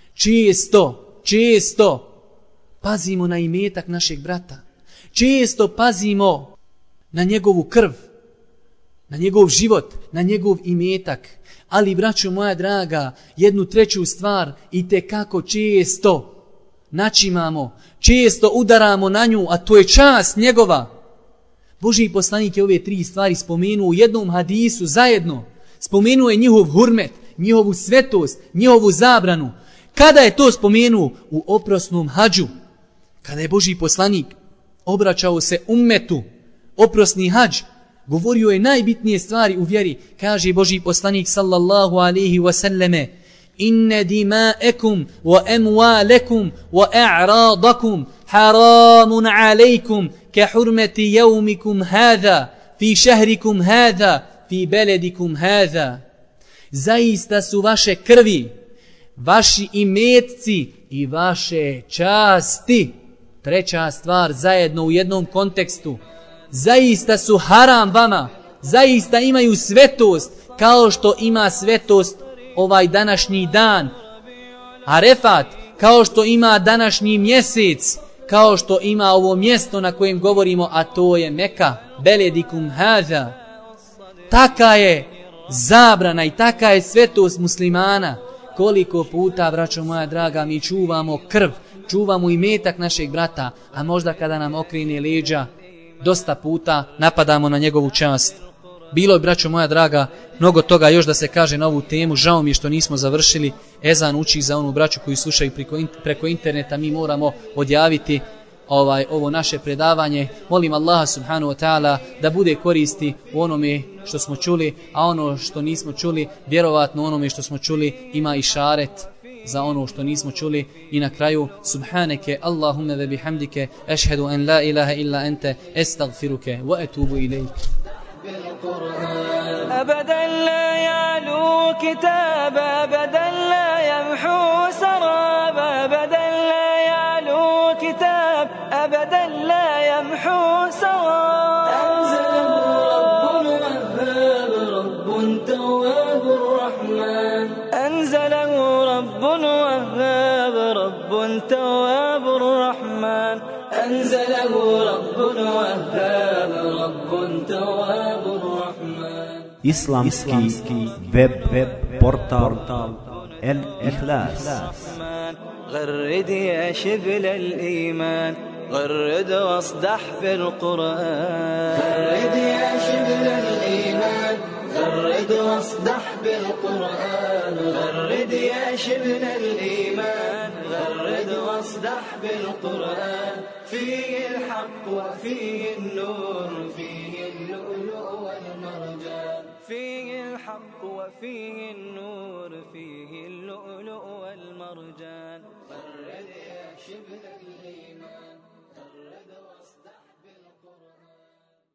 često pazimo na imetak našeg brata. Često pazimo na njegovu krv, na njegov život, na njegov imetak. Ali, braćo moja draga, jednu treću stvar itekako često načimamo, često udaramo na nju, a to je čast njegova. Božji poslanik je ove 3 stvari spomenuo u jednom hadisu zajedno. Spomenuo je njihov hurmet, njihovu svetost, njihovu zabranu. Kada je to spomenuo? U oprosnom hadžu. Kada je Božji poslanik obraćao se ummetu, oprosni hadž, govorio je najbitnije stvari u vjeri. Kaže Božji poslanik sallallahu alaihi wasallame: inne dima'ekum wa emwalekum wa a'radakum haramun alejkum ke hurmeti jevmikum hada fi šehrikum hada fi beledikum hada. Zaista su vaše krvi, vaši imetci i vaše časti, treća stvar zajedno u jednom kontekstu, zaista su haram vama, zaista imaju svetost kao što ima svetost ovaj današnji dan Arefat, kao što ima današnji mjesec, kao što ima ovo mjesto na kojem govorimo, a to je Meka, beledikum hada. Taka je zabrana i taka je svetost muslimana. Koliko puta, braćo moja draga, mi čuvamo krv, čuvamo imetak našeg brata, a možda kada nam okrene leđa, dosta puta napadamo na njegovu čast. Bilo je, braćo moja draga, mnogo toga još da se kaže na ovu temu. Žao mi je što nismo završili. Ezan uči za onu braću koju slušaju preko interneta. Mi moramo odjaviti ovo naše predavanje. Molim Allaha subhanahu wa ta'ala da bude koristi u onome što smo čuli, a ono što nismo čuli, vjerovatno u onome što smo čuli ima i šaret za ono što nismo čuli. I na kraju, subhaneke Allahumma ve bihamdike, ashhadu an la ilaha illa ente, astaghfiruke wa etubu ilejk. أبدا لا يعلو كتاب أبدا لا يمحو سراب أبدا لا يعلو كتاب أبدا لا يمحو سراب أنزله رب وهاب رب تواب الرحمن أنزله رب وهاب رب تواب الرحمن Islamski web portal El Ikhlas. غرد يا شبل الإيمان غرد واصدح في القرآن غرد يا شبل الإيمان غرد واصدح بالقرآن غرد يا شبل الإيمان غرد واصدح بالقرآن فيه الحق وفيه النور فيه اللؤلؤ والمرجان فيه الحق وفيه النور فيه اللؤلؤ والمرجان غرد يا شبل